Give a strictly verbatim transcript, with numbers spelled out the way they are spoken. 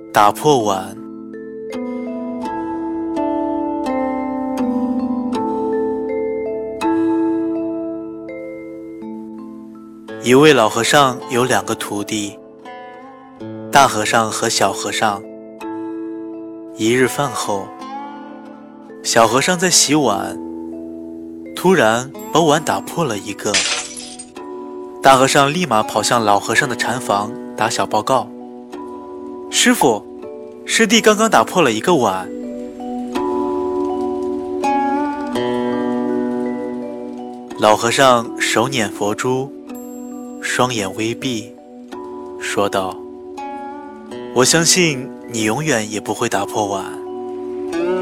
打破碗。一位老和尚有两个徒弟，大和尚和小和尚。一日饭后，小和尚在洗碗，突然把碗打破了一个。大和尚立马跑向老和尚的禅房打小报告：师父，师弟刚刚打破了一个碗。老和尚手捻佛珠，双眼微闭，说道：我相信你永远也不会打破碗。